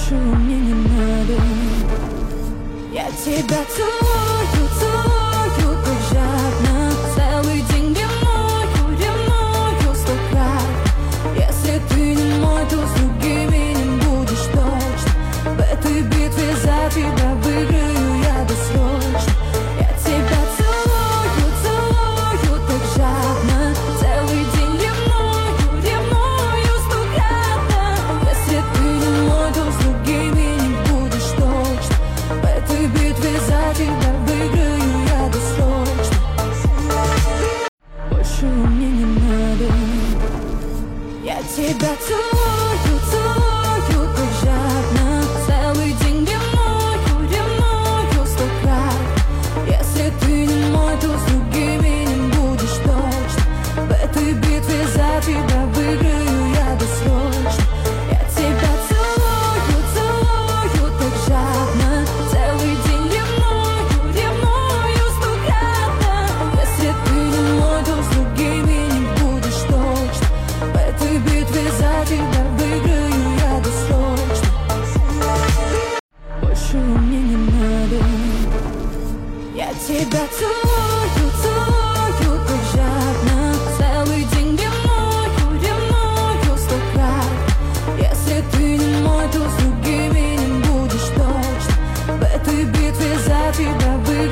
Больше мне не надо. Я тебя целую, целую так жадно. Целый день ревную, ревную 100 крат. Если ты не мой, то с другими не будешь точно. В этой битве за тебя выиграю я досрочно. Я тебя целую, целую так жадно. Целый день ревную, ревную 100 крат. Если ты не мой, то с другими не будешь точно. В этой битве за тебя выиграю я досрочно. Больше мне не надо. Я тебя целую, целую так жадно. Целый день ревную, ревную 100 крат. Если ты не мой, то с другими не будешь точно. В этой битве за тебя выиграю я досрочно. Я тебя целую, целую так жадно. Целый день ревную, ревную 100 крат. Если ты не мой, то с другими не будешь точно. В этой битве за тебя выиграю я досрочно. Больше мне не надо. Я тебя целую.